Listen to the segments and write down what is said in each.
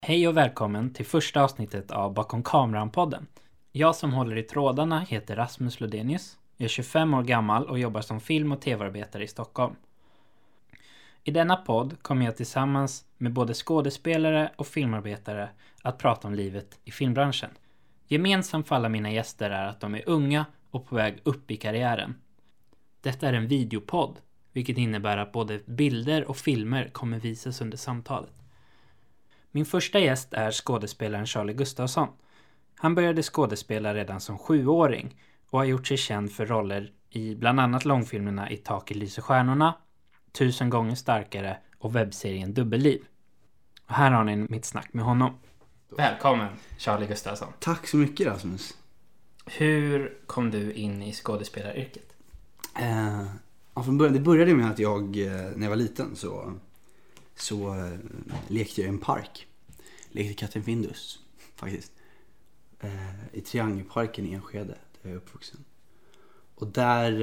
Hej och välkommen till första avsnittet av Bakom kameran-podden. Jag som håller i trådarna heter Rasmus Lodenius. Jag är 25 år gammal och jobbar som film- och tv-arbetare i Stockholm. I denna podd kommer jag tillsammans med både skådespelare och filmarbetare att prata om livet i filmbranschen. Gemensamt för alla mina gäster är att de är unga och på väg upp i karriären. Detta är en videopodd, vilket innebär att både bilder och filmer kommer visas under samtalet. Min första gäst är skådespelaren Charlie Gustafsson. Han började skådespela redan som 7-åring och har gjort sig känd för roller i bland annat långfilmerna I taket lyser stjärnorna, 1000 gånger starkare och webbserien Dubbelliv. Och här har ni mitt snack med honom. Välkommen Charlie Gustafsson. Tack så mycket Rasmus. Hur kom du in i skådespelaryrket? Från början, det började med att jag, när jag var liten så lekte jag i en park. Lekte katten Findus faktiskt. I Triangelparken i Enskede, där jag är uppvuxen. Och där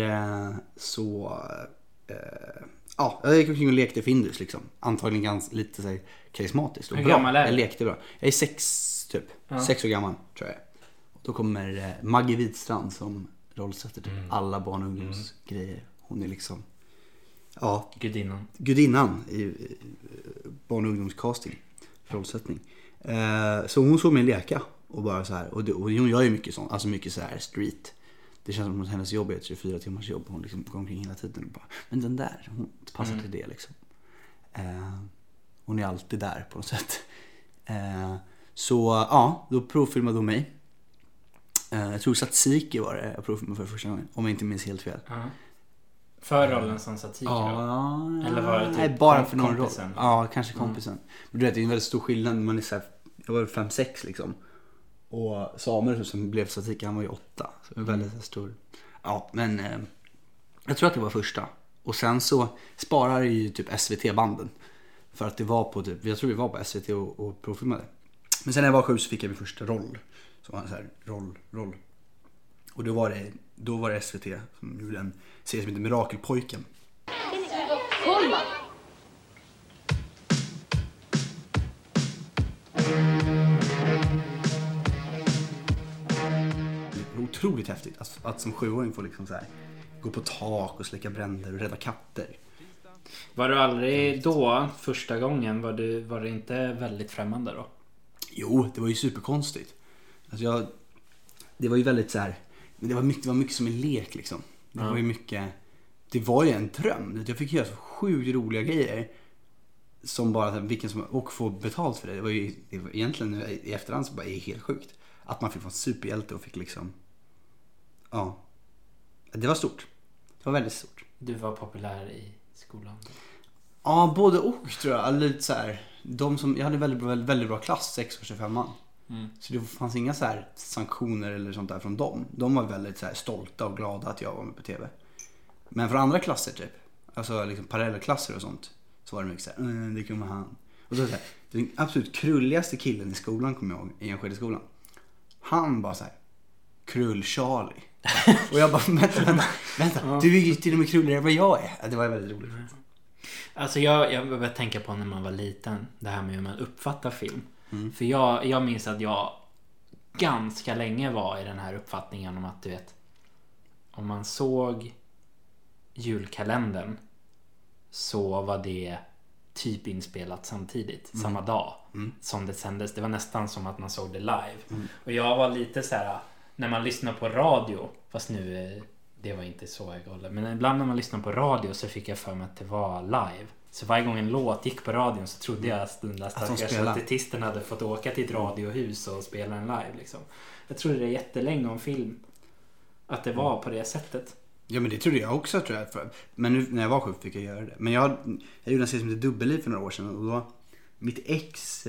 jag gick omkring och lekte Findus liksom. Antagligen ganska lite så här karismatiskt. Hur gammal är du? Jag lekte bra. Jag är 6 typ. Ja. 6 år gammal tror jag. Och då kommer Maggie Widstrand som rollsätter typ alla barn- och ungdomsgrejer. Hon är liksom gudinnan i barn- och ungdomscasting, rollsättning. Så hon såg mig leka och bara så här, och hon gör ju mycket sånt, alltså mycket så här street. Det känns som att hennes jobb är ett 24 timmars jobb. Hon liksom går omkring hela tiden och bara, men den där, hon passar till det liksom. Hon är alltid där på något sätt. Då provfilmade hon mig. Jag tror Tsatsiki var det jag provfilmade för första gången, om jag inte minns helt fel. För rollen som Tsatsiki då? Eller var det typ nej, bara för någon kompisen? roll. Ja, kanske kompisen. Men du vet, det är en väldigt stor skillnad. Man är så här, jag var 5-6 liksom. Och Samuel som blev Tsatsiki, han var ju 8. Så det var väldigt stor. Ja, men jag tror att det var första. Och sen så sparar ju typ SVT-banden. För att det var på typ, jag tror vi var på SVT och provfilmade. Men sen när jag var 7 så fick jag min första roll. Så var det så här, roll. Och då var det SVT som gjorde en serie som heter Mirakelpojken. Kolla! Det är otroligt häftigt att som 7-åring få liksom så här, gå på tak och släcka bränder och rädda katter. Var du aldrig då, första gången, var det inte väldigt främmande då? Jo, det var ju superkonstigt. Alltså det var ju väldigt så här, men det var mycket som en lek liksom. Det var ju mycket, det var ju en dröm. Jag fick göra så sjukt roliga grejer som bara vilken som, och få betalt för det. Det var egentligen i efterhand så bara är helt sjukt att man fick vara en superhjälte och fick liksom, det var stort. Det var väldigt stort. Du var populär i skolan? Ja, både och tror jag. Lite så här, jag hade väldigt bra klass, 6-5. Så det fanns inga så här sanktioner eller sånt där från dem. De var väldigt så här stolta och glada att jag var med på tv. Men från andra klasser typ, alltså liksom parallellklasser och sånt, så var det mycket så här, det kommer han. Och så här, den absolut krulligaste killen i skolan, kommer jag ihåg, i Enskede-skolan. Han bara så här, krull Charlie. Och jag bara, vänta, du är ju till och med krulligare än vad jag är. Det var väldigt roligt. Alltså jag började tänka på när man var liten, det här med hur man uppfattar film. För jag minns att jag ganska länge var i den här uppfattningen om att, du vet, om man såg julkalendern så var det typ inspelat samtidigt, samma dag som det sändes. Det var nästan som att man såg det live. Och jag var lite så här, när man lyssnar på radio, fast nu det var inte så jag håller, men ibland när man lyssnar på radio så fick jag för mig att det var live. Så varje gång en låt gick på radion så trodde jag att artisterna hade fått åka till ett radiohus och spela en live liksom. Jag trodde det jättelänge om film att det var på det sättet. Ja, men det trodde jag också, tror jag. Men nu när jag var 7 fick jag göra det. Men jag gjorde en serie som heter Dubbelliv för några år sedan. Och då mitt ex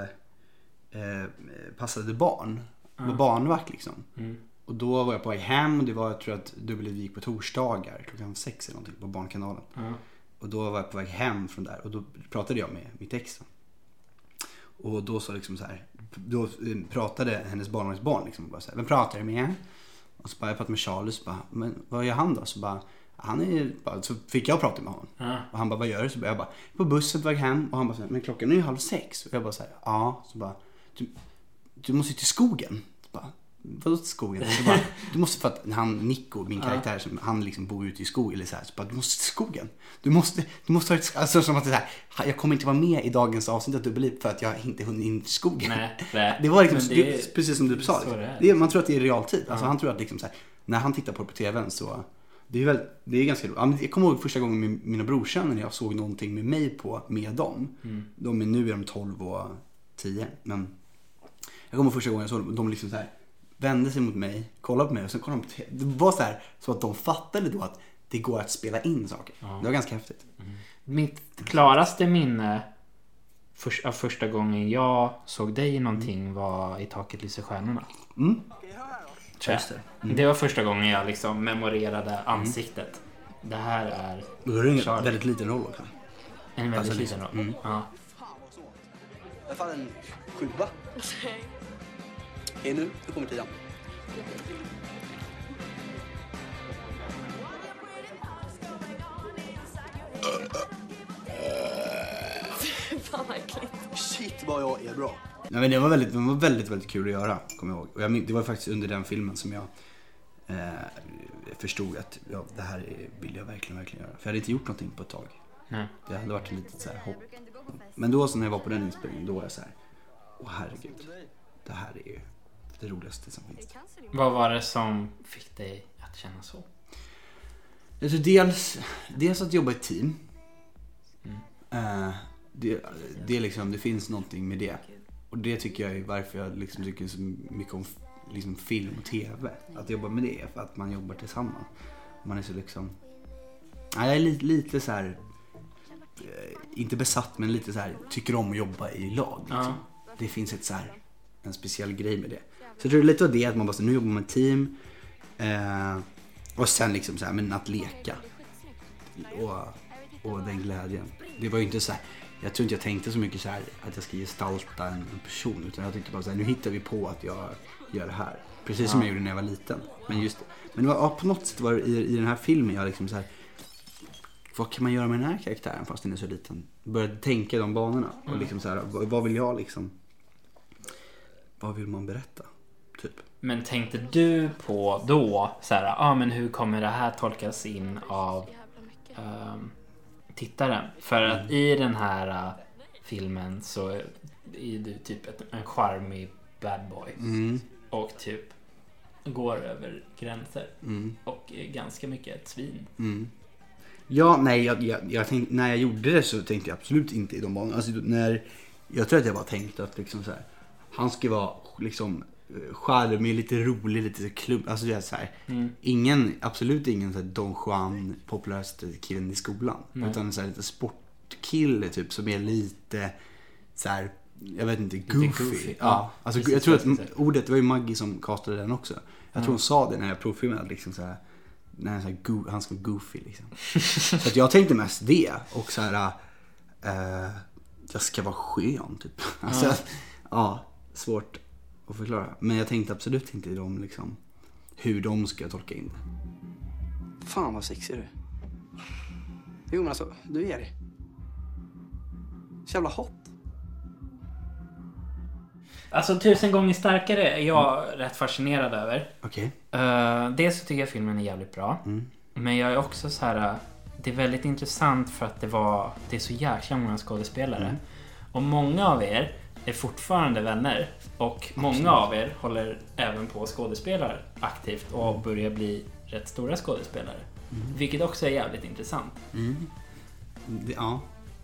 passade barn. Var barnvakt liksom. Och då var jag på väg hem. Och det var, jag tror att Dubbelliv gick på torsdagar 6 eller någonting på Barnkanalen. Och då var jag på väg hem från där. Och då pratade jag med mitt ex. Och då så liksom så här. Då pratade hennes barn liksom. Bara så här, vem pratar du med? Och så bara, jag pratade med Charles. Bara, men vad gör han då? Så bara, han är bara, så fick jag prata med honom. Och han bara, vad gör du? Så jag bara, på bussen på väg hem. Och han bara, men klockan är ju 5:30. Och jag bara så här, ja. Så bara, du måste ju till skogen. Så bara, vadå till skogen? Så bara, du måste, för att Nico, min karaktär, han liksom bor ute i skog eller så här. Så bara, du måste till skogen. Du måste ha ett, alltså som att det är så här, jag kommer inte vara med i dagens avsnitt av Dubbelliv för att jag inte hunnit in till skogen. Nej. Det var liksom, precis som du sa. Man tror att det är realtid. Alltså han tror att liksom så här, när han tittar på tvn så det är ganska roligt. Jag kommer ihåg första gången med mina brorsöner när jag såg någonting med mig med dem. Nu är de 12 och 10. Men jag kommer ihåg första gången jag såg de liksom så här vände sig mot mig, kollade på mig och sen kollade de på det var så här så att de fattade då att det går att spela in saker. Det var ganska häftigt. Mitt klaraste minne av första gången jag såg dig i någonting var I taket lyser stjärnorna. Det var första gången jag liksom memorerade ansiktet. Det här är... Då är det en väldigt liten roll också. En väldigt liten roll. Ja. Jag fann en 7. Nu kommer 10. Fan vad äckligt. Shit vad jag är bra. Nej, men det var väldigt kul att göra, kommer jag ihåg. Och det var faktiskt under den filmen som jag förstod att det här vill jag verkligen göra. För jag hade inte gjort någonting på ett tag. Det hade varit lite så här hopp. Men då så när jag var på den inspelningen, då var jag så här, åh herregud, det här är ju det roligaste som finns. Vad var det som fick dig att känna så? Alltså dels att jobba i ett team. Det är liksom, det finns någonting med det. Och det tycker jag är varför jag liksom tycker så mycket om liksom film och tv. Att jobba med det, för att man jobbar tillsammans. Man är så liksom... Jag är lite så här... Inte besatt, men lite så här... Tycker om att jobba i lag. Liksom. Det finns ett så här, en speciell grej med det. Så jag tror lite av det att man bara, nu jobbar med ett team. Och sen liksom så här, men att leka. Och den glädjen. Det var ju inte så här... Jag tror inte jag tänkte så mycket så här att jag ska gestalta en person, utan jag tänkte bara så här, nu hittar vi på att jag gör det här. Precis som jag gjorde när jag var liten. Men det var, på något sätt var det i den här filmen jag liksom så här, vad kan man göra med den här karaktären fast den är så liten? Började tänka de banorna och liksom så här, vad vill jag liksom, vad vill man berätta typ. Men tänkte du på då så här, men hur kommer det här tolkas in av tittaren? För att i den här filmen så är du typ en charmig bad boy och typ går över gränser och är ganska mycket ett svin. Ja, nej, jag tänkte, när jag gjorde det så tänkte jag absolut inte i de banorna. Alltså, jag tror att jag bara tänkte att liksom så här, han ska vara liksom charmig, lite rolig, lite klump, alltså det är så här, absolut ingen så här Don Juan populäraste killen i skolan, utan så här lite sportkille typ som är lite så här, jag vet inte, goofy. Ja, alltså jag tror att ordet, det var ju Maggie som castade den också. Jag tror hon sa det när jag provfilmade liksom så här, när han ska vara goofy liksom. Så att jag tänkte mest det och så här jag ska vara skön typ. Alltså svårt att förklara. Men jag tänkte absolut inte i dem liksom, hur de ska tolka in det. Fan vad sexig du är. Jo men alltså, du är det. Så jävla hot. Alltså 1000 gånger starkare är jag rätt fascinerad över. Okej. Dels så tycker jag filmen är jävligt bra. Men jag är också så här, det är väldigt intressant för att det är så jäkla många skådespelare. Och många av er är fortfarande vänner. Och många av er håller även på skådespelare aktivt och börjar bli rätt stora skådespelare. Vilket också är jävligt intressant. Ja.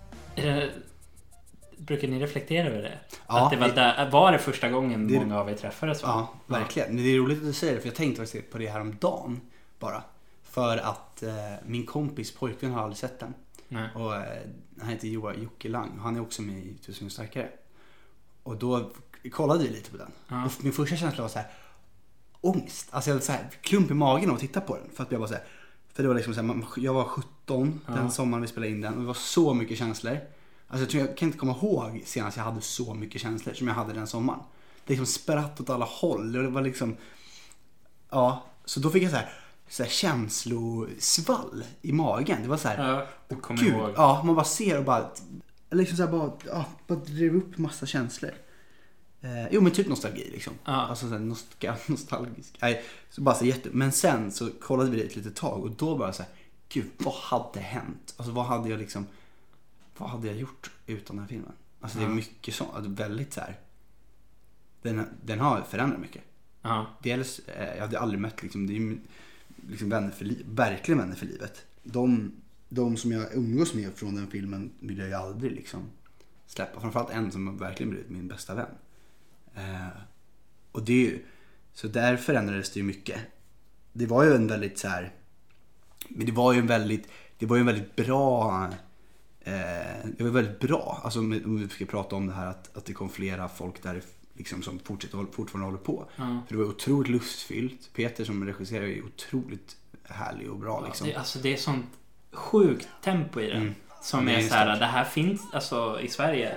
Brukar ni reflektera över det? Ja, att det var det första gången många av er träffades? Ja, verkligen. Men det är roligt att du säger det, för jag tänkte faktiskt på det här om dagen bara. För att min kompis pojkvän har aldrig sett den. Och han heter Jocke Lang. Han är också med i 1000 gånger starkare. Och då kollade vi lite på den. Och min första känsla var så här, ångest. Alltså jag hade så här klump i magen av att titta på den. För att jag var så här, för det var liksom så här, jag var 17 den sommaren vi spelade in den. Och det var så mycket känslor. Alltså jag kan inte komma ihåg senast jag hade så mycket känslor som jag hade den sommaren. Det liksom spratt åt alla håll. Och det var liksom, så då fick jag så här så här känslosvall i magen. Det var så här, Ja, du kommer gud, ihåg. ja, man bara ser och bara liksom så här bara drev upp massa känslor. Jo, men typ nostalgi liksom. Ja. Alltså så här nostalgisk. Nej, så bara så men sen så kollade vi det ett litet tag och då bara så här, gud, vad hade hänt? Alltså vad hade jag gjort utan den här filmen? Alltså det är mycket så, väldigt så här. Den har förändrat mycket. Ja. Dels, jag hade aldrig mött liksom, det är ju liksom verkligen vänner för livet. De som jag umgås med från den filmen vill jag ju aldrig liksom släppa. Framförallt en som verkligen blivit min bästa vän. Och det är ju, så där förändrades det ju mycket. Det var ju en väldigt så här, men det var ju en väldigt bra, det var väldigt bra, alltså om vi ska prata om det här att det kom flera folk där liksom som fortfarande håller på. För det var otroligt lustfyllt. Peter som regisserar är otroligt härlig och bra liksom. Det är sånt sjukt tempo i den. Som är så här, det här finns alltså i Sverige.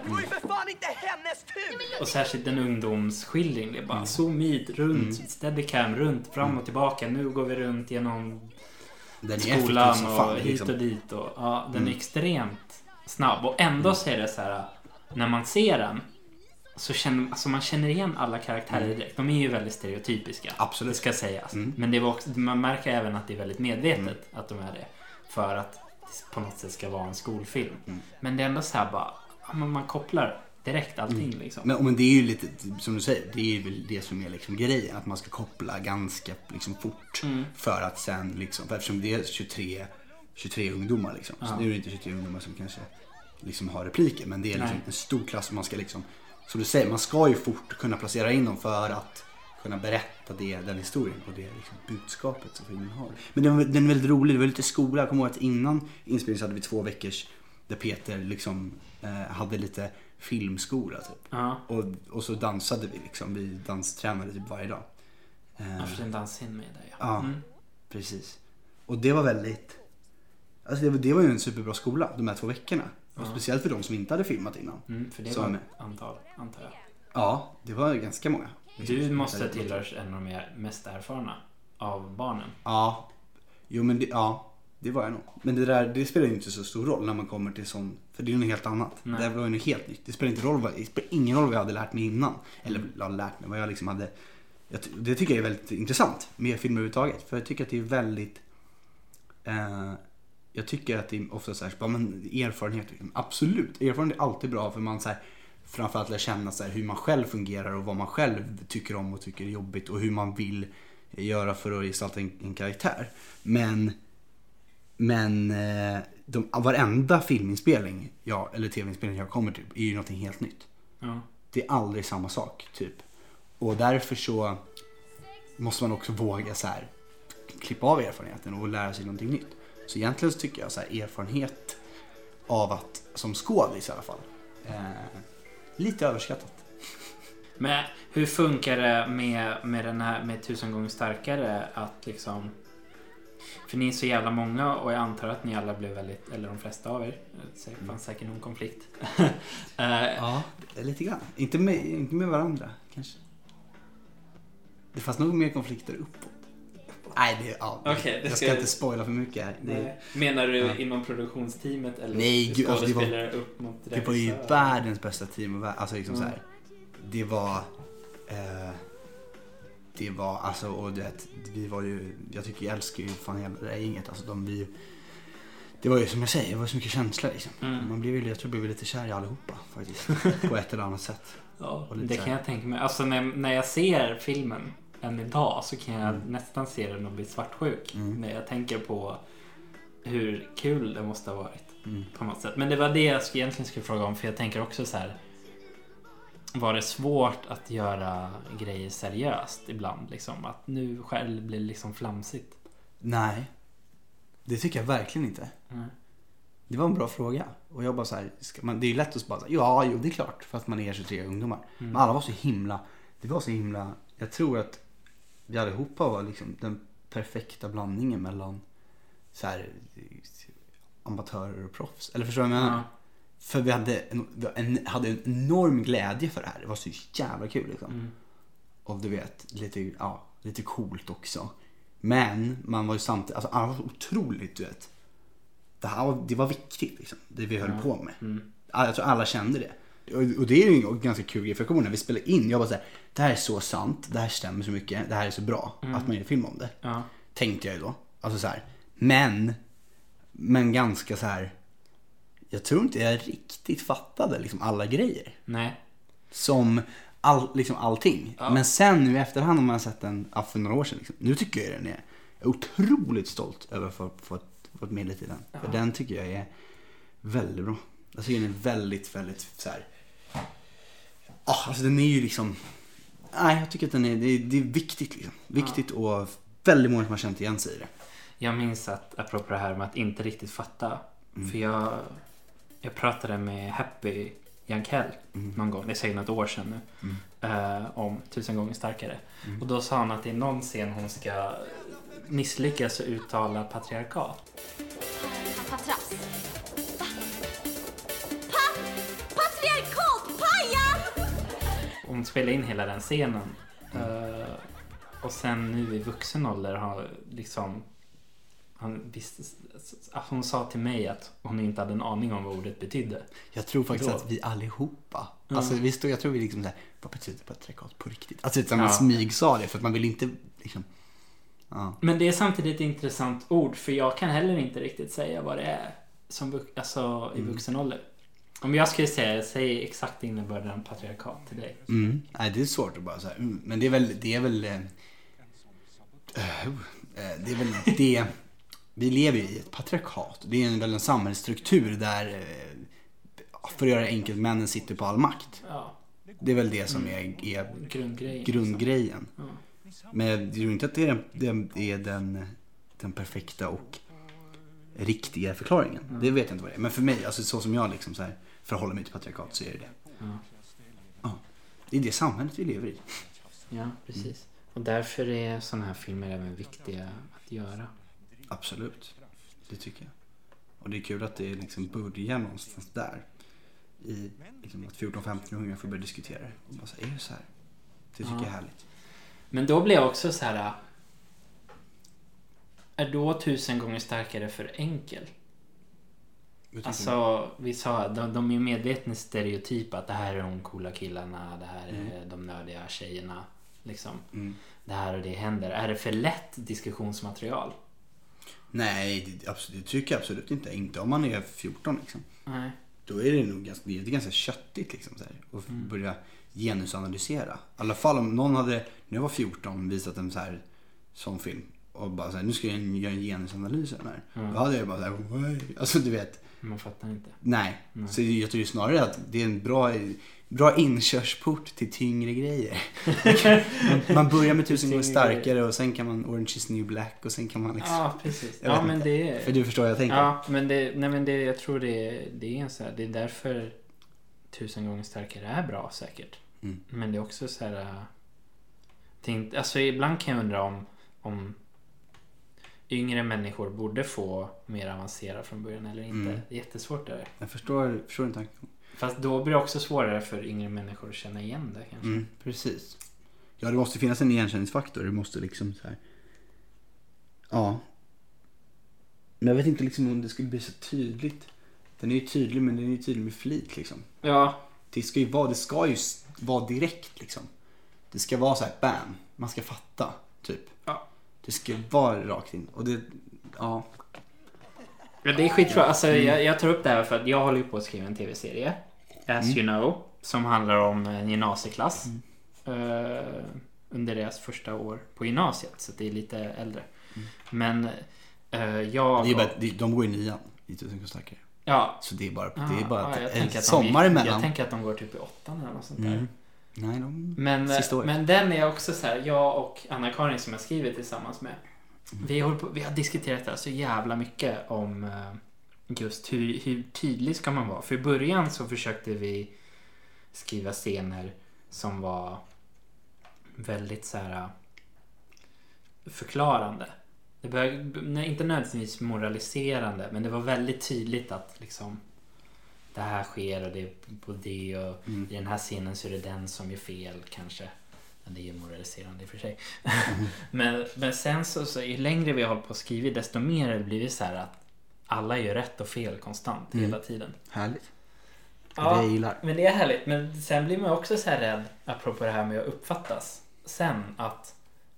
Och särskilt en ungdomsskildring. Det är bara zoom hit, runt, steadicam, runt, fram och tillbaka. Nu går vi runt genom skolan och hit och dit. Och, ja, den är extremt snabb. Och ändå så är det så här, när man ser den så man känner igen alla karaktärer direkt. De är ju väldigt stereotypiska. Absolut. Det ska sägas. Men det var också, man märker även att det är väldigt medvetet att de är det. För att det på något sätt ska vara en skolfilm. Men det är ändå så här bara, man kopplar direkt allting liksom. Men det är ju lite, som du säger, det är väl det som är liksom grejen. Att man ska koppla ganska liksom fort. För att sen liksom, för eftersom det är 23 ungdomar liksom. Så nu är det inte 23 ungdomar som kanske liksom har repliker. Men det är liksom en stor klass som man ska liksom, som du säger, man ska ju fort kunna placera in dem för att kunna berätta den historien och det liksom budskapet som filmen har. Men den är väldigt rolig, det var lite skola. Jag kommer ihåg att innan inspelningen så hade vi 2 veckors där Peter liksom hade lite filmskola typ. Och så dansade vi liksom, vi danstränade typ varje dag. Jag får en dansscen med dig. Ja, precis. Och det var väldigt, alltså det var ju en superbra skola de här 2 veckorna. Och speciellt för de som inte hade filmat innan. För det var antal, antar jag. Ja, det var ganska många. Du måste tillhöra en av de mest erfarna av barnen. Ja, jo men det var jag nog. Men det spelar ju inte så stor roll när man kommer till sån, för det är ju något helt annat. Nej. Det var ju något helt nytt. Det spelar ingen roll vad jag hade lärt mig innan. Eller lärt mig vad jag liksom hade. Det tycker jag är väldigt intressant med film överhuvudtaget. För jag tycker att det är väldigt jag tycker att det är ofta så här, men erfarenhet, absolut. Erfarenhet är alltid bra för man så här, framförallt lär känna så här, hur man själv fungerar och vad man själv tycker om och tycker är jobbigt och hur man vill göra för att gestalta en karaktär. Men varenda filminspelning eller tv-inspelning jag kommer till är ju något helt nytt. Det är aldrig samma sak typ. Och därför så måste man också våga så här, klippa av erfarenheten och lära sig någonting nytt. Så egentligen så tycker jag så här, erfarenhet av att som skådis i alla fall lite överskattat. Men hur funkar det med den här med 1000 gånger starkare att liksom, för ni är så jävla många och jag antar att ni alla blev väldigt, eller de flesta av er, det fanns säkert någon konflikt. Ja, lite grann. Inte med varandra kanske. Det fanns nog mer konflikter uppåt. Nej, jag ska inte spoila för mycket här. Menar du inom produktionsteamet eller skådespelare upp mot regissör? Det var ju världens bästa team. Alltså liksom så här, det var alltså, och vi var ju, jag älskar ju fan hela det inget. Alltså det var ju som jag säger, det var så mycket känslor liksom. Man blev ju, jag tror jag blev lite kär i allihopa faktiskt. På ett eller annat sätt. Ja, det kan jag tänka mig. Alltså när jag ser filmen än idag så kan jag nästan se den och bli svartsjuk när jag tänker på hur kul det måste ha varit på något sätt. Men det var det jag egentligen skulle fråga om, för jag tänker också så här, var det svårt att göra grejer seriöst ibland liksom, att nu själv blir liksom flamsigt? Nej, det tycker jag verkligen inte. Det var en bra fråga. Och jag bara så här, det är ju lätt att bara säga, det är klart, för att man är 23 ungdomar. Men alla var så himla, jag tror att vi allihopa var liksom den perfekta blandningen mellan så här, amatörer och proffs. Eller förstår du vad jag menar? För vi hade en enorm glädje för det här. Det var så jävla kul liksom. Och du vet, lite coolt också. Men man var ju samtidigt, alltså alla var så otroligt, du vet. Det var viktigt liksom, det vi höll på med. Jag tror alla kände det. Och det är ju en ganska kul grej, för jag kommer ihåg när vi spelade in, jag bara såhär, det här är så sant, det här stämmer så mycket, det här är så bra att man gör film om det. Ja. Tänkte jag ju då. Alltså så här. Men ganska så här. Jag tror inte jag riktigt fattade liksom alla grejer. Nej. Som liksom allting. Ja. Men sen nu i efterhand om man har sett den för några år sedan liksom, nu tycker jag den är otroligt stolt över att få ett medel till den. Ja. För den tycker jag är väldigt bra. Jag tycker den är väldigt, väldigt så här. Alltså den är ju liksom. Nej, jag tycker att det är viktigt liksom. Viktigt och väldigt många som har känt igen sig i det. Jag minns att, apropå det här med att inte riktigt fatta. För jag pratade med Happy Jankell någon gång, det är säkert något år sedan nu, om 1000 gånger starkare. Och då sa han att det är någon scen hon ska misslyckas och uttala patriarkat. Patras. Patriarkat, paja! Hon spelade in hela den scenen. Och sen nu i vuxen ålder har liksom hon sa till mig att hon inte hade en aning om vad ordet betydde. Jag tror faktiskt att vi allihopa, alltså jag tror vi liksom såhär, vad betyder patriarkat på riktigt? Alltså utan man smyg sa det för att man vill inte liksom. Ja. Men det är samtidigt ett intressant ord, för jag kan heller inte riktigt säga vad det är som alltså i vuxen ålder. Om jag skulle säga exakt innebörden patriarkat till dig. Nej, det är svårt att bara säga. Men det är väl det. Vi lever i ett patriarkat. Det är väl en samhällsstruktur där, för att göra det enkelt, männen sitter på all makt. Ja. Det är väl det som är grundgrejen. Ja. Men jag tror inte att det är den perfekta och riktiga förklaringen. Det vet jag inte vad det är. Men för mig, alltså så som jag liksom så här förhåller mig till patriarkat, så är det. Ja. Det är det samhället vi lever i. Ja, precis. Och därför är sådana här filmer även viktiga att göra. Absolut, det tycker jag. Och det är kul att det liksom börjar någonstans där. I liksom att 14-15 unga får börja diskutera det. Och bara så är det så här? Det tycker jag är härligt. Men då blir jag också så här. Är då 1000 gånger starkare för enkel? Alltså, vi sa, de är medvetna stereotyp att det här är de coola killarna, det här är de nördiga tjejerna. Liksom. Det här och det händer. Är det för lätt diskussionsmaterial? Nej, det tycker jag absolut inte. Inte om man är 14 liksom. Nej. Då är det nog ganska köttigt liksom, så här, och börja genusanalysera. I alla fall om någon hade, när jag var 14, visat en så här sån film och bara så här, nu ska jag göra en genusanalys av den här. Då hade jag bara så här, alltså du vet. Man fattar inte. Nej. Så jag tror snarare att det är en bra inkörsport till tyngre grejer. Man börjar med 1000 gånger starkare och sen kan man Orange is New Black och sen kan man liksom. Ja, precis. Ja, men det är... För du förstår vad jag tänker. Ja, men jag tror det är en så här, det är därför 1000 gånger starkare är bra säkert. Men det är också så här alltså ibland kan jag undra om yngre människor borde få mer avancerad från början eller inte. Det är jättesvårt där. Jag förstår inte tanken. Fast då blir det också svårare för yngre människor att känna igen det kanske. Precis. Ja, det måste finnas en igenkänningsfaktor. Det måste liksom så här. Ja. Men jag vet inte liksom om det skulle bli så tydligt. Den är ju tydlig, men den är ju tydlig med flit liksom. Ja. Det ska ju vara direkt liksom. Det ska vara så här, bam. Man ska fatta, typ. Ja. Det ska vara rakt in. Och det, ja. Ja, det är skitbra. Alltså, jag tar upp det här för att jag håller ju på att skriva en tv-serie. As you know. Som handlar om en gymnasieklass. Under deras första år på gymnasiet. Så det är lite äldre. Men de går i 9 i 1000 gånger starkare. Ja. Så det är bara ett sommar emellan. Jag tänker att de går typ i 8 eller något sånt där. Nej, men den är också så här, jag och Anna-Karin som jag skriver tillsammans med. Vi har diskuterat det här så jävla mycket om just hur tydlig ska man vara. För i början så försökte vi skriva scener som var väldigt så här förklarande. Det började, inte nödvändigtvis moraliserande, men det var väldigt tydligt att liksom det här sker och det är på det och i den här scenen så är det den som är fel kanske. Det är moraliserande i och för sig. Men sen så ju längre vi har hållit på att skriva, desto mer har det blivit så här att alla gör rätt och fel konstant hela tiden. Härligt. Ja, det jag gillar. men det är härligt. Men sen blir man också så här rädd, apropå det här med att uppfattas sen, att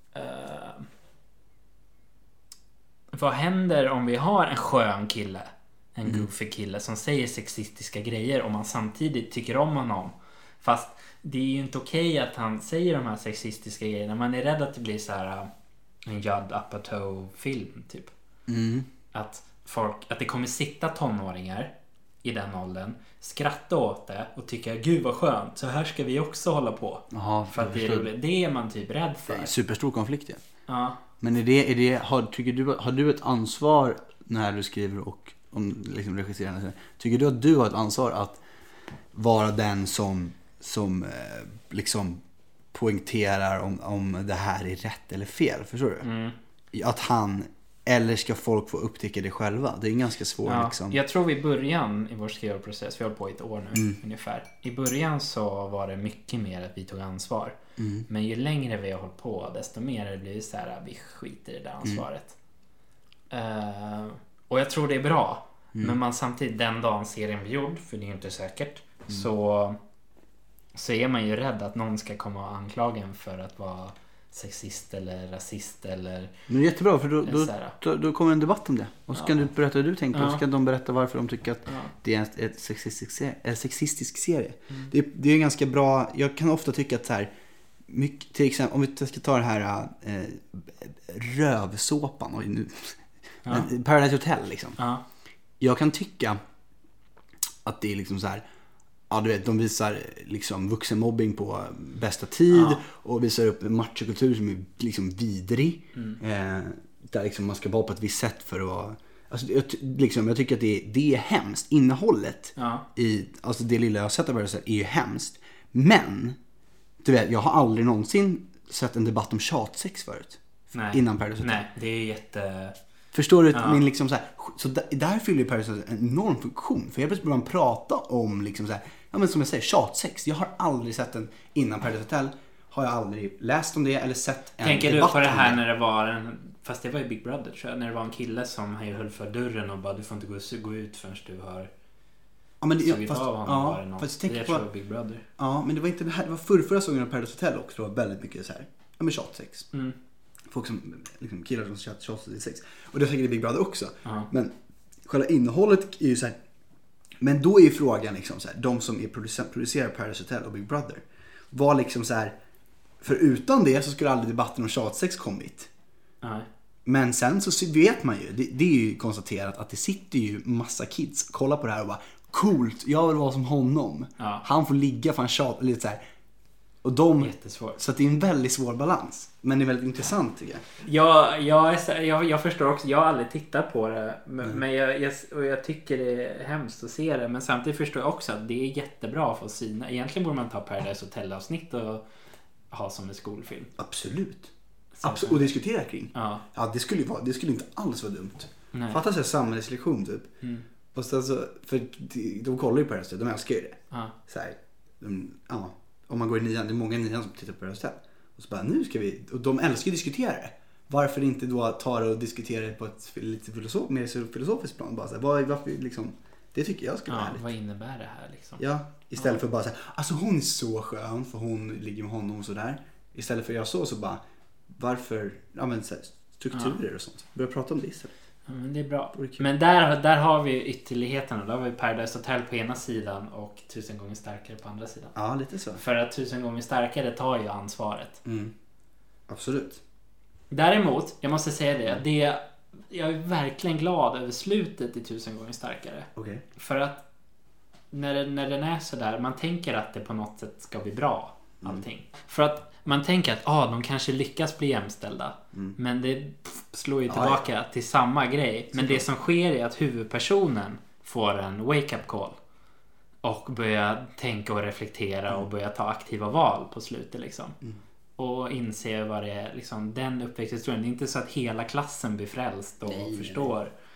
vad händer om vi har en skön kille, en goofy kille som säger sexistiska grejer och man samtidigt tycker om honom, fast det är ju inte okej att han säger de här sexistiska grejerna. Man är rädd att det blir så här en Judd Apatow-film typ. Att det kommer sitta tonåringar i den åldern, skratta åt det och tycka gud vad skönt, så här ska vi också hålla på. Aha, för att det är roligt. Det är man typ rädd för. Det är superstor konflikt. Ja. Men har du ett ansvar när du skriver och liksom regisserar? Tycker du att du har ett ansvar att vara den som liksom poängterar om det här är rätt eller fel? Förstår du? Att han, eller ska folk få upptäcka det själva? Det är en ganska svår liksom. Jag tror i början i vår skrivarprocess, vi har hållit på i ett år nu ungefär. I början så var det mycket mer att vi tog ansvar. Men ju längre vi har hållit på, desto mer det blir så här, vi skiter i det ansvaret. Och jag tror det är bra. Men man samtidigt, den dagen serien blir gjord, för det är ju inte säkert, så är man ju rädd att någon ska komma och anklaga en för att vara sexist eller rasist eller... Men det är jättebra, för då kommer en debatt om det. Och så kan du berätta hur du tänker, och så kan de berätta varför de tycker att det är en sexistisk serie. Det är ganska bra. Jag kan ofta tycka att så här, mycket, till exempel om vi ska ta det här rövsåpan Paradise Hotel liksom. Jag kan tycka att det är liksom så här, ja, du vet, de visar liksom vuxenmobbing på bästa tid och visar upp en machokultur som är liksom vidrig. Där liksom man ska vara på ett visst sätt för att vara... Alltså, jag tycker att det är hemskt. Innehållet i, alltså det lilla jag har sett av det är ju hemskt. Men du vet, jag har aldrig någonsin sett en debatt om tjatsex förut. Nej. Innan Paradise Hotel. Nej, det är jätte... Förstår du? Min liksom så här, så där fyller ju Paradise Hotel en enorm funktion. För jag plötsligt börjar man prata om liksom så här, ja, men som jag säger, tjatsex. Jag har aldrig sett den innan Paradise Hotel. Har jag aldrig läst om det eller sett en Tänker debatt. Du på det här när det var fast det var ju Big Brother tror jag, när det var en kille som höll för dörren och bara, du får inte gå ut förrän du har sugit av honom. Jag tror Big Brother. Ja, men det var inte det här, det var förra säsongen av Paradise Hotel också. Det var väldigt mycket så här, ja, men tjatsex. Folk som liksom, killar som tjatar i sex. Och det är säkert i Big Brother också. Men själva innehållet är ju så här. Men då är ju frågan liksom så här, de som är producerar Paradise Hotel och Big Brother var liksom så här, för utan det så skulle aldrig debatten om tjatsex kommit. Men sen så vet man ju, det är ju konstaterat att det sitter ju massa kids, kolla på det här och bara, coolt, jag vill vara som honom. Han får ligga för han tjatar lite så här. Och så att det är en väldigt svår balans. Men det är väldigt intressant tycker jag. Jag förstår också. Jag har aldrig tittat på det. Men jag tycker det är hemskt att se det. Men samtidigt förstår jag också att det är jättebra för syna. Egentligen borde man ta Paradise Hotel-avsnitt och ha som en skolfilm. Absolut. Och diskutera kring. Ja, det skulle inte alls vara dumt. Fatta sig samhällslektion typ. Fast alltså, för de kollar ju på det, de älskar ju det. Så här, om man går i nian, det är många nian som tittar på det här. Och så bara, nu ska vi, och de älskar att diskutera det. Varför inte då ta det och diskutera det på ett lite mer filosofiskt plan? Bara så här, varför liksom, det tycker jag ska vara härligt. Vad innebär det här liksom? Ja, istället för bara så här, alltså hon är så skön för hon ligger med honom och sådär. Istället för att göra så bara, varför, ja men så här, strukturer och sånt. Börja prata om det istället. Ja, men det är bra. Men där har vi ytterligheterna. Där har vi Paradise Hotel på ena sidan och 1000 gånger starkare på andra sidan. Ja, lite så. För att 1000 gånger starkare tar ju ansvaret. Absolut. Däremot, jag måste säga jag är verkligen glad över slutet i 1000 gånger starkare. Okay. För att när den är så där, man tänker att det på något sätt ska bli bra allting. För att man tänker att de kanske lyckas bli jämställda. Men det slår ju tillbaka till samma grej. Men det som sker är att huvudpersonen får en wake-up call. Och börjar tänka och reflektera och börja ta aktiva val på slutet liksom. Och inse vad det är liksom, den uppväxthistorien. Det är inte så att hela klassen blir frälst och förstår.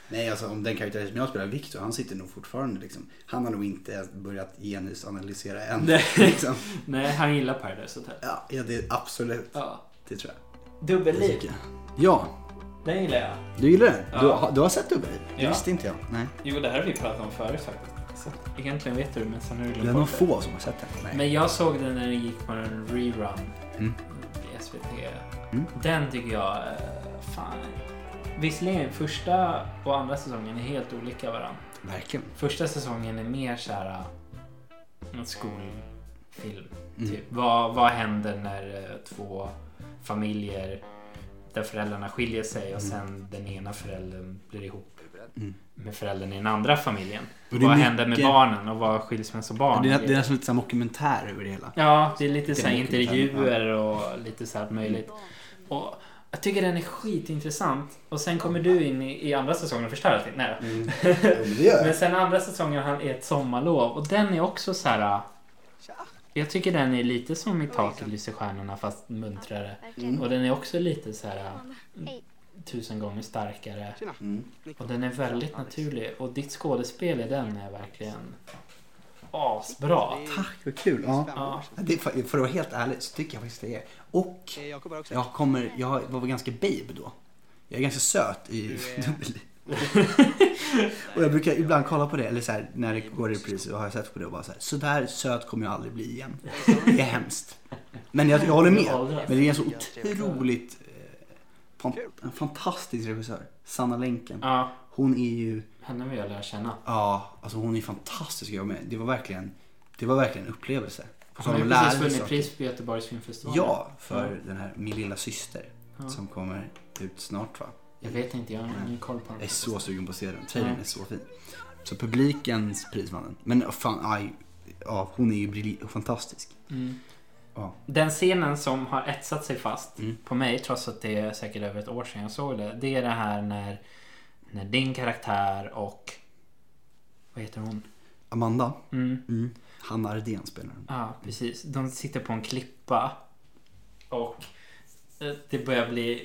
Nej, alltså om den karaktär som jag spelar, Victor, han sitter nog fortfarande liksom. Han har nog inte börjat genusanalysera än. Liksom. Nej, han gillar Paradise Hotel. Ja, det är absolut. Ja. Det tror jag. Dubbelliv. Ja. Den gillar jag. Du gillar den? Ja. Du har sett Dubbelliv? Det Ja. visste inte jag. Nej. Jo, det här har vi pratat om förut faktiskt. Så egentligen vet du, men sen har du Det glömt är nog bort det. få som har sett den. Nej. Men jag såg den när den gick på en rerun i SVT. Den tycker jag, fan. Visserligen första och andra säsongen är helt olika varandra. Verkligen. Första säsongen är mer så här en skolfilm. Typ. Vad händer när två familjer där föräldrarna skiljer sig och sen den ena föräldern blir ihop med föräldern i den andra familjen. Och det är vad mycket... händer med barnen och vad skilsmässobarn? Det är nästan lite som dokumentär över det hela. Ja, det är lite så här Det är intervjuer och lite så här möjligt. Och jag tycker den är skitintressant. Och sen kommer du in i andra säsongen och förstör allting. Nej då. Men sen andra säsongen han är ett sommarlov. Och den är också så här. Jag tycker den är lite som i Taket lyser stjärnorna fast muntrare. Och den är också lite så här 1000 gånger starkare. Och den är väldigt naturlig. Och ditt skådespel i den är verkligen asbra. Tack, vad kul. Ja. Ja. Det, för att vara helt ärlig så tycker jag faktiskt det är. Och jag var ganska babe då. Jag är ganska söt i Dubbelliv. Och jag brukar ibland kolla på det, eller så här, när det går i repris och har jag sett på det och bara så där söt kommer jag aldrig bli igen. Det är hemskt. Men jag håller med. Men det är en så otroligt en fantastisk regissör. Sanna Länken. Ja. Hon är ju... Henne vill jag lära känna. Ja, alltså hon är fantastisk att jobba med. Det var verkligen en upplevelse. Hon har precis vunnit pris på Göteborgs filmfestival. Ja, för den här Min lilla syster som kommer ut snart, va? Jag vet inte, jag har ingen koll på den. Jag är så sugen på att se den. Trailern är så fin. Så publikens prismannen. Men fan, hon är ju fantastisk. Ja. Den scenen som har etsat sig fast på mig, trots att det är säkert över ett år sedan jag såg det. Det är det här när din karaktär och vad heter hon? Amanda. Hanna Ardén spelar den. Ja, precis. De sitter på en klippa och det börjar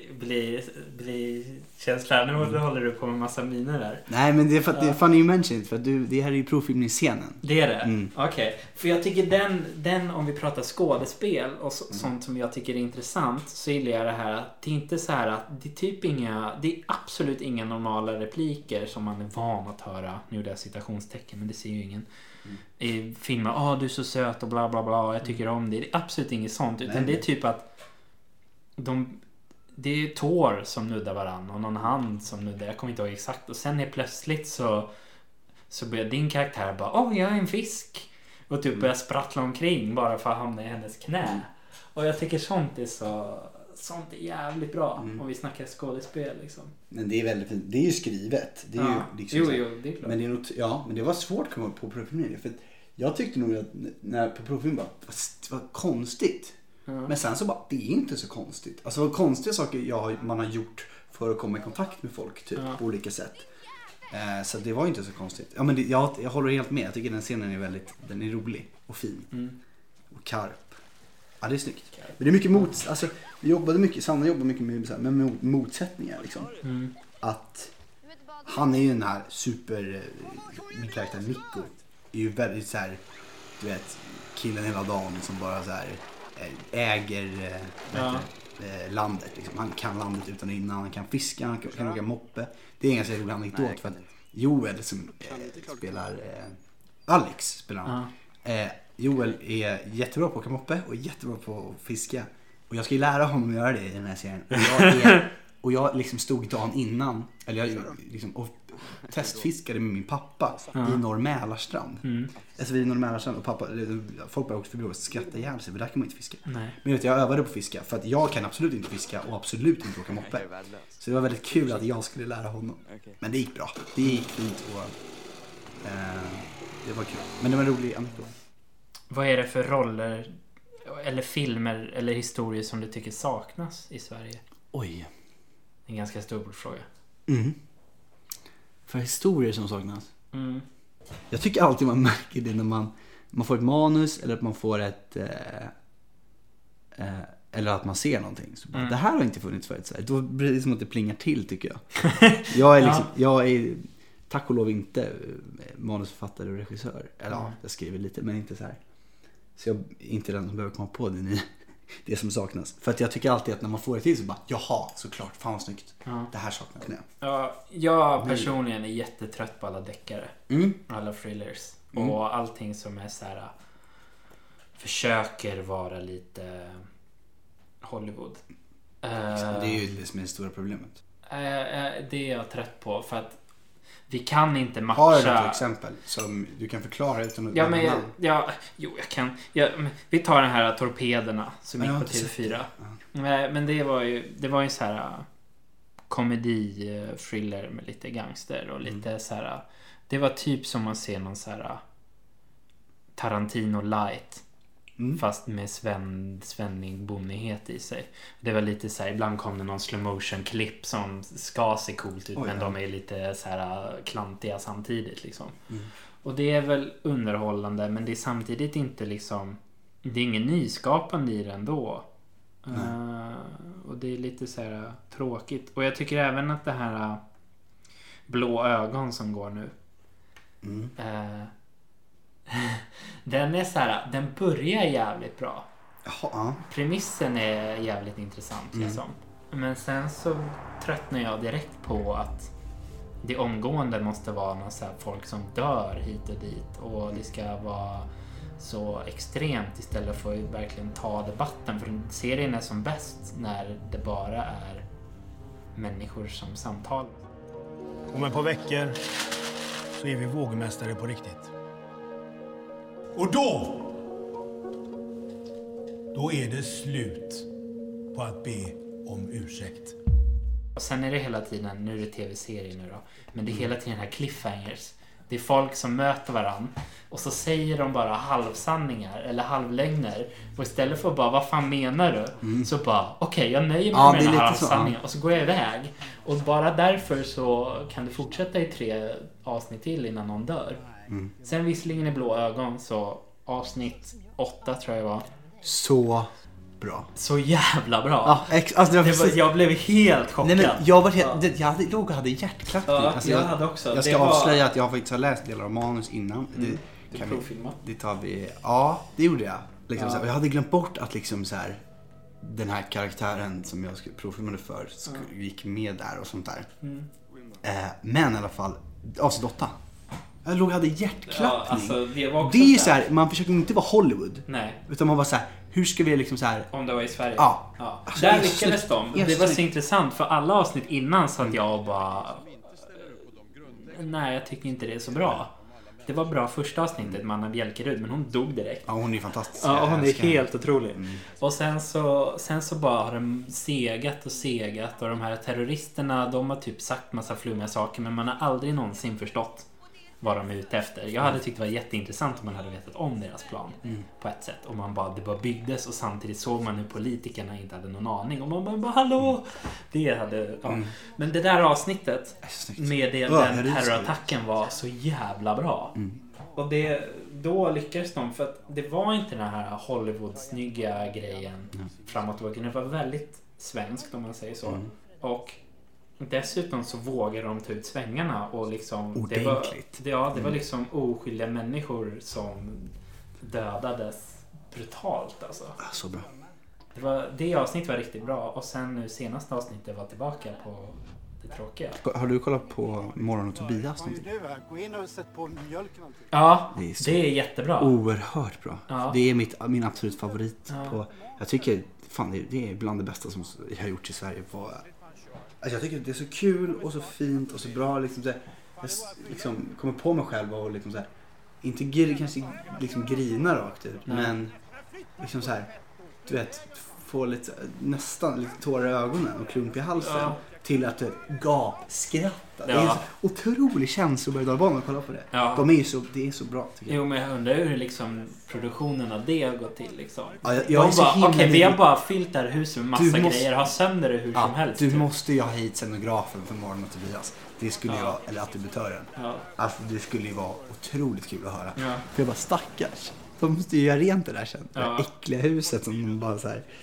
bli känsla. Nu håller du på med massa miner där. Nej, men det är för att det är funny you mentioned, för att det här är ju provfilmningsscenen. Det är det? Okej. För jag tycker den om vi pratar skådespel och sånt som jag tycker är intressant, så gillar jag det här att det är inte så här att det är typ det är absolut inga normala repliker som man är van att höra. Nu gjorde jag citationstecken, men det ser ju ingen. I filmer, du är så söt och bla bla bla, jag tycker om det. Det är absolut inget sånt, utan det är typ att det är tår som nuddar varann och någon hand som nuddar, jag kommer inte ihåg exakt, och sen är plötsligt så börjar din karaktär bara, jag är en fisk, och typ börjar sprattla omkring bara för att hamna i hennes knä. Och jag tycker sånt är jävligt bra om vi snackar skådespel liksom. Men det är väldigt fint. Det är ju skrivet. Det är ju liksom jo, det är klart. Men det är nog, men det var svårt att komma på provfilmning, för jag tyckte nog att när på provfilm bara var konstigt. Men sen så bara, det är inte så konstigt. Alltså konstiga saker man har gjort för att komma i kontakt med folk typ på olika sätt. Så det var inte så konstigt. Ja, men jag håller helt med. Jag tycker den scenen den är rolig och fin. Och karp. Ja, det är snyggt. Men det är mycket alltså Sanna jobbade mycket med motsättningar liksom. Att han är ju den här min karaktär Nico är ju väldigt så här, du vet, killen hela dagen som bara så här äger landet liksom. Han kan landet utan innan, han kan fiska, han kan åka moppe. Det är en ganska rolig anekdot, för att Joel som spelar Alex spelar han. Joel är jättebra på att åka moppe och jättebra på att fiska, och jag ska ju lära honom att göra det i den här serien. Och jag liksom stod dagen innan, eller jag liksom och testfiskade med min pappa i Norr Mälarstrand. Alltså vid Norr Mälarstrand, och pappa, folk bara åkte förbi och skrattade ihjäl sig, för där kan man inte fiska. Nej. Men jag övade på fiska, för att jag kan absolut inte fiska och absolut inte åka moppe. Så det var väldigt kul att jag skulle lära honom. Men det gick bra. Det gick fint och det var kul. Men det var en rolig anekdot. Vad är det för roller eller filmer eller historier som du tycker saknas i Sverige? Oj. En ganska stor fråga. För historier som saknas? Jag tycker alltid man märker det när man får ett manus, eller att man får eller att man ser någonting. Så bara, det här har inte funnits förut. Så här. Då blir det som att det plingar till, tycker jag. Jag är tack och lov inte manusförfattare och regissör. Eller jag skriver lite, men inte så här. Så jag är inte den som behöver komma på det som saknas. För att jag tycker alltid att när man får det till så bara, jaha, såklart, fan vad snyggt. Det här saknas. Ja, jag personligen är jättetrött på alla deckare. Alla thrillers. Och allting som är så här, försöker vara lite Hollywood. Det är ju det som är det stora problemet. Det är jag trött på, för att vi kan inte matcha. Har du ett exempel som du kan förklara utan att... Jag kan. Vi tar den här Torpederna som gick på TV4. Men det var ju så här komedi-thriller med lite gangster och lite så här. Det var typ som man ser någon så här Tarantino light. Fast med svennig bonnighet i sig. Det var lite så här, ibland kom det någon slow motion klipp som ska se coolt ut, men de är lite så här klantiga samtidigt liksom. Och det är väl underhållande, men det är samtidigt inte liksom, det är ingen nyskapande i det ändå. Och det är lite så här tråkigt. Och jag tycker även att det här Blå ögon som går nu, den är så här, den börjar jävligt bra. Premissen är jävligt intressant liksom. Men sen så tröttnar jag direkt på att det omgående måste vara någon så här folk som dör hit och dit, och det ska vara så extremt istället för att verkligen ta debatten, för serien är som bäst när det bara är människor som samtalar. Om ett par veckor så är vi vågmästare på riktigt. Och då är det slut på att be om ursäkt. Och sen är det hela tiden, nu är det tv-serier nu då, men det är hela tiden här cliffhangers. Det är folk som möter varann och så säger de bara halvsanningar eller halvlögner, och istället för bara, vad fan menar du? Så bara, okej, jag nöjer mig med den här halvsanningen och så går jag iväg. Och bara därför så kan det fortsätta i 3 avsnitt till innan någon dör. Sen visserligen i Blå ögon så avsnitt 8 tror jag var. Så bra. Så jävla bra. Jag blev helt chockad. Nej, men jag hade hjärtklappning. Jag hade också. Jag ska avslöja att jag faktiskt har läst delar av manus innan. Det tar vi. Ja, det gjorde jag. Liksom, så här, jag hade glömt bort att liksom så här, den här karaktären som jag skulle provfilmade för gick med där och sånt där. Men i alla fall avsnitt 8. Jag hade hjärtklappning. Det är ju så här, man försöker inte vara Hollywood. Nej. Utan man var så här, hur ska vi liksom så här... Om det var i Sverige. Ja. Alltså, där lyckades de. Det var så intressant, för alla avsnitt innan så att jag bara... Nej, jag tycker inte det är så bra. Det var bra första avsnittet med Anna Bjälkerud, men hon dog direkt. Ja, hon är fantastisk. Ja, hon är helt otrolig. Och sen så bara har de segat och de här terroristerna, de har typ sagt massa flummiga saker, men man har aldrig någonsin förstått vad de är ute efter. Jag hade tyckt det var jätteintressant om man hade vetat om deras plan på ett sätt. Och det bara byggdes, och samtidigt såg man hur politikerna inte hade någon aning. Och man bara, hallå! Det hade... Ja. Men det där avsnittet med den terrorattacken var så jävla bra. Och då lyckades de, för att det var inte den här Hollywood-snygga grejen framåt och det var väldigt svenskt, om man säger så. Och dessutom så vågar de ta ut svängarna och liksom ordentligt. Det var liksom oskyldiga människor som dödades brutalt alltså. Så bra. Det avsnittet var riktigt bra, och sen nu senaste avsnittet var tillbaka på det tråkiga. Har du kollat på Morgon och Tobias? Gå in och sätt på mjölken. Ja, det är jättebra. Oerhört bra. Ja. Det är min absolut favorit på, jag tycker fan det är bland det bästa som jag har gjort i Sverige på. Alltså jag tycker det är så kul och så fint och så bra liksom så här, jag liksom kommer på mig själv och liksom så här, inte kanske liksom grina rakt ut, men liksom så här, du vet, få lite nästan lite tårar i ögonen och klump i halsen till att gapskratta. Det är en så otrolig känsla att börja barn och kolla på det. Ja. Det är så bra tycker jag. Jo, men jag undrar hur liksom produktionen av det har gått till liksom. Ja, jag okej, vi har bara fyllt det här huset med massa grejer, har sönder det hur som helst. Du måste ju ha hit scenografen för Morgon och Tobias. Det skulle jag, eller attributören. Ja. Alltså det skulle ju vara otroligt kul att höra. Ja. För jag bara, stackars. De måste ju göra rent det där sen. Det äckliga huset som bara så här.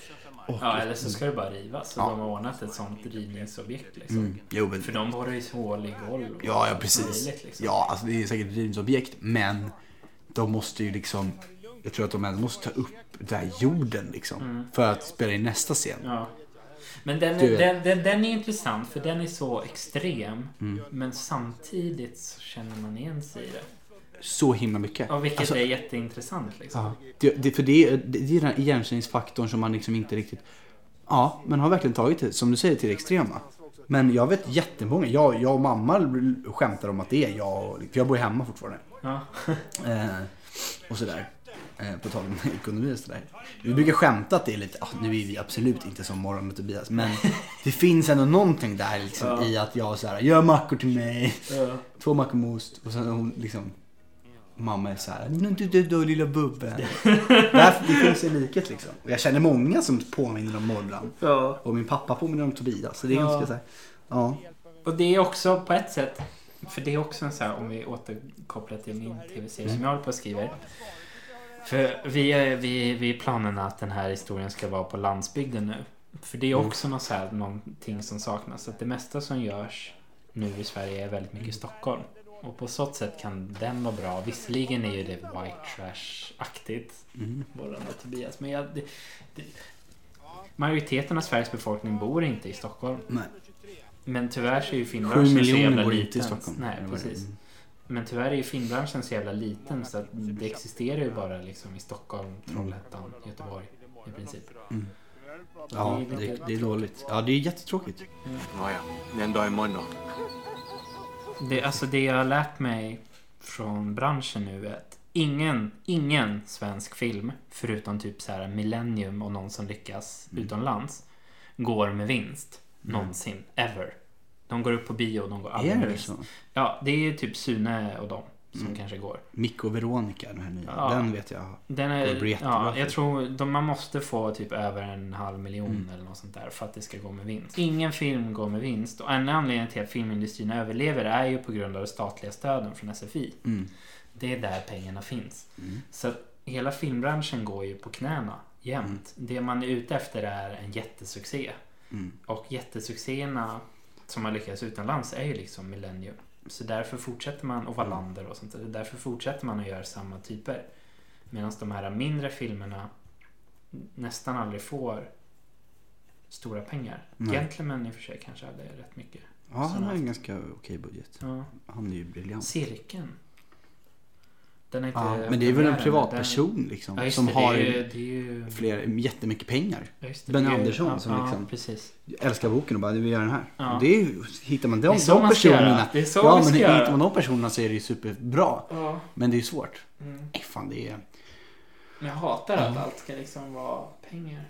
Ja, eller så ska det bara rivas. Så de har ordnat ett sånt rivningsobjekt liksom. Jo, men... För de borrar ju hål i golv. Ja, precis. Möjligt, liksom. Ja, alltså det är säkert ett rivningsobjekt. Men de måste ju liksom... Jag tror att de måste ta upp den här jorden liksom. För att spela in nästa scen. Ja. Men den är intressant för den är så extrem. Men samtidigt så känner man igen sig i det. Så himla mycket. Och vilket är jätteintressant liksom. Ja. Det är den här igenkänningsfaktorn som man liksom inte riktigt... Ja, men har verkligen tagit det, som du säger, till det extrema. Men jag vet jättemånga. Jag och mamma skämtar om att det är jag. För jag bor hemma fortfarande. Ja. Och sådär. På tal om ekonomi och sådär. Vi brukar skämta att det är lite... nu är vi absolut inte som Morgon med Tobias. Men det finns ändå någonting där liksom, i att jag så här, gör mackor till mig. 2 mackor med ost. Och sen hon liksom... Mamma är så här, du lilla bubben. Därför det finns en likhet liksom. Och jag känner många som påminner om Morran. Ja. Och min pappa påminner om Tobias. Så det är ganska så här, ja. Och det är också på ett sätt, för det är också en så här, om vi återkopplar till min tv-serie som jag håller på att skriva. För vi är planerna att den här historien ska vara på landsbygden nu. För det är också något så här, någonting som saknas. Att det mesta som görs nu i Sverige är väldigt mycket i Stockholm. Och på så sätt kan den vara bra. Visserligen är ju det white trash-aktigt. Morgon med Tobias. Men majoriteten av Sveriges befolkning bor inte i Stockholm. Nej. Men tyvärr så är ju filmbranschen så jävla liten. I Stockholm. Nej, precis. Men tyvärr är ju filmbranschen så jävla liten. Så att det existerar ju bara liksom i Stockholm, Trollhättan, Göteborg i princip. Ja, det är dåligt. Ja, det är jättetråkigt. Nåja, en dag imorgon då. Det jag har lärt mig från branschen nu är att ingen svensk film, förutom typ så här Millennium och någon som lyckas utomlands, går med vinst. Någonsin. Ever. De går upp på bio och de går aldrig med vinst. Så? Ja, det är typ Sune och de som kanske går. Mikko och Veronica, den här nya. Ja, den vet jag. Den är, ja, jag tror man måste få typ över 500 000 eller något sånt där för att det ska gå med vinst. Ingen film går med vinst. Och en anledning till att filmindustrin överlever är ju på grund av de statliga stöden från SFI. Det är där pengarna finns. Så att hela filmbranschen går ju på knäna jämt. Det man är ute efter är en jättesuccé. Och jättesuccéerna som har lyckats utomlands är ju liksom Millennium. Så därför fortsätter man, och Wallander och sånt där, därför fortsätter man att göra samma typer. Medan de här mindre filmerna nästan aldrig får stora pengar. Gentleman i och för sig kanske hade rätt mycket. Ja, han har en ganska okej budget. Ja. Han är ju briljant. Cirkeln. Den är inte men det är väl en privatperson liksom, ja, som det, har det är ju... jättemycket pengar. Ben Andersson som liksom precis. älskar boken och bara, vi gör den här. Ja. Det är, hittar man de personerna. Det är så man ska göra. Hittar man de personerna så är det ju superbra. Ja. Men det är ju svårt. Fan, det är... Men jag hatar att allt ska liksom vara pengar.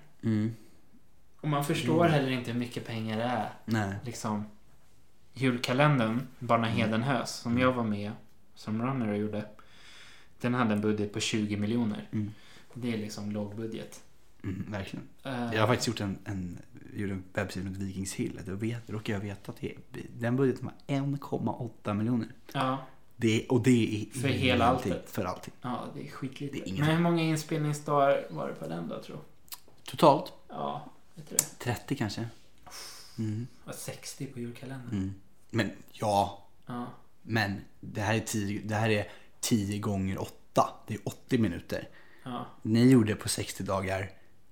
Och man förstår heller inte hur mycket pengar det är. Nej. Liksom, julkalendern, Barna Hedenhös, som jag var med som runner och gjorde. Den hade en budget på 20 miljoner. Det är liksom låg budget. Verkligen. Jag har faktiskt gjort en webbsida med Vikings Hill. Då råkar jag veta att den budgeten var 1,8 miljoner. Ja. Det är för hela alltet. För allting. Ja, det är skitlite. Men hur många inspelningsdagar var det på den då, tror du? Totalt? Ja, vet du det? 30 kanske. Var 60 på julkalendern. Men men det här är 10 gånger 8. Det är 80 minuter. Ja. Ni gjorde på 60 dagar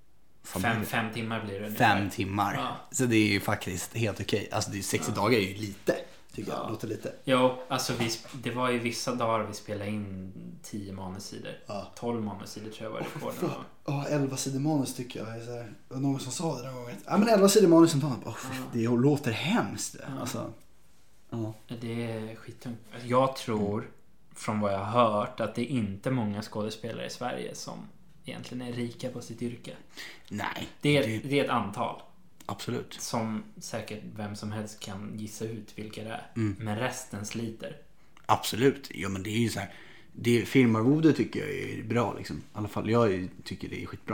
5 timmar blir det. 5 timmar. Ja. Så det är ju faktiskt helt okej. Alltså det är 60 dagar är ju lite. Tycker jag. Låter lite. Jo, alltså det var ju vissa dagar vi spelade in 10 manussidor. 12 manussidor tror jag var rekorden. Ja, 11 sidor manus tycker jag. Så här, det var någon som sa det den gången. Ja, men 11 sidor manus som dagen. Det låter hemskt. Alltså. Det är skittungt. Jag tror från vad jag har hört att det är inte många skådespelare i Sverige som egentligen är rika på sitt yrke. Nej. Det är ett antal. Absolut. Som säkert vem som helst kan gissa ut vilka det är. Men resten sliter. Absolut. Ja, men det är ju så här. Filmarvode tycker jag är bra liksom. I alla fall jag tycker det är skitbra.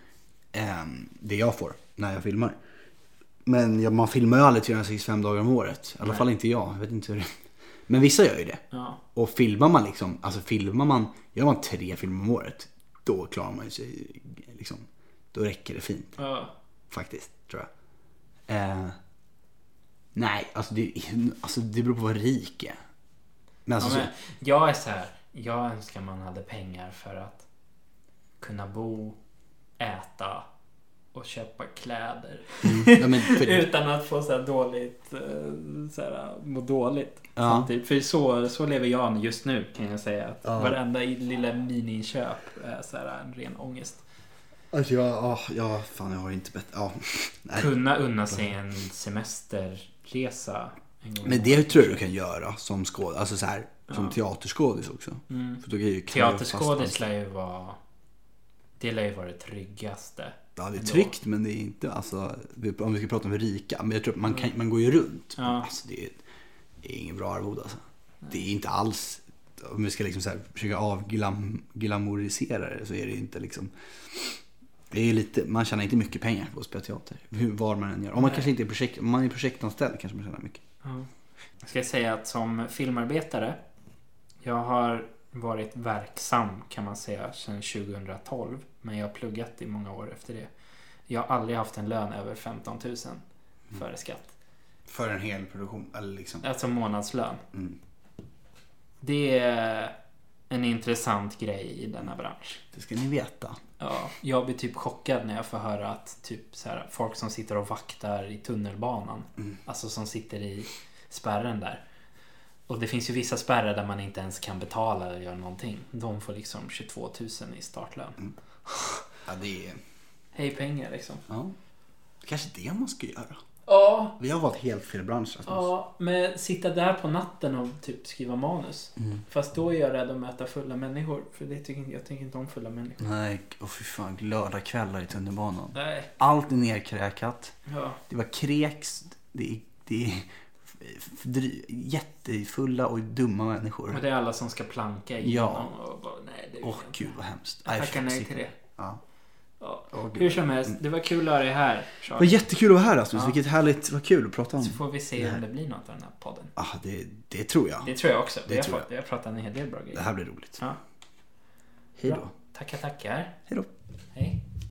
Det jag får när jag filmar. Men man filmar ju aldrig 365 dagar om året. I alla fall inte jag vet inte hur det. Men vissa gör ju det. Ja. Och filmar man liksom, gör man 3 filmer om året, då klarar man sig liksom, då räcker det fint. Ja. faktiskt, tror jag. Nej, alltså det beror på vad rik är. Men alltså, men jag är så här, jag önskar man hade pengar för att kunna bo, äta och köpa kläder ja, men utan att få så här dåligt, så här, må dåligt samtidigt. För så lever jag just nu, kan jag säga, att varenda lilla miniköp är så här en ren ångest. Alltså jag har inte bättre. Kunna unna sig en semesterresa en gång. Men det tror jag du kan göra som skådis, alltså så här, som teaterskådis också. För då kan ju teaterskådis lär ju vara det tryggaste. Ja, det är tryggt, men det är inte, alltså, om vi ska prata om rika, men jag tror att man går ju runt. Ja. Alltså, det är ingen bra arvode, alltså. Det är inte alls, om vi ska liksom så här försöka avglamorisera det, så är det inte liksom, det är lite, man tjänar inte mycket pengar på att spela teater, var man än gör. Om man kanske inte är om man är projektanställd kanske man tjänar mycket. Ja. Jag ska säga att som filmarbetare, jag har varit verksam, kan man säga, sedan 2012, men jag har pluggat i många år efter det. Jag har aldrig haft en lön över 15 000 före skatt. För en hel produktion, eller liksom. Alltså månadslön. Det är en intressant grej i denna bransch. Det ska ni veta. Ja, jag blir typ chockad när jag får höra att typ så här, folk som sitter och vaktar i tunnelbanan, alltså som sitter i spärren där. Och det finns ju vissa spärrar där man inte ens kan betala eller göra någonting. De får liksom 22 000 i startlön. Ja, det är... Hej pengar liksom. Ja, kanske det man ska göra. Ja. Vi har valt helt fel bransch. Alltså. Ja, men sitta där på natten och typ skriva manus. Fast då är jag rädd att möta fulla människor. För det jag tycker inte om fulla människor. Nej, och för fan, lördagskvällar i tunnelbanan. Nej. Allt är nerkräkat. Ja. Det var kreks. Det är jättefulla och dumma människor. Och det är alla som ska planka igenom. Och bara, nej, det är gud vad hemskt. Jag tackar nej till det. Ja. Ja. Hur som helst, det var kul att ha dig här, Det var jättekul att vara här, Rasmus. Vilket härligt, vad kul att prata om. Så får vi se om det blir något av den här podden. Det tror jag. Det tror jag också. Jag har pratat en hel del bra grejer. Det här blir roligt. Ja. Hej då. Tackar. Hej då. Hej.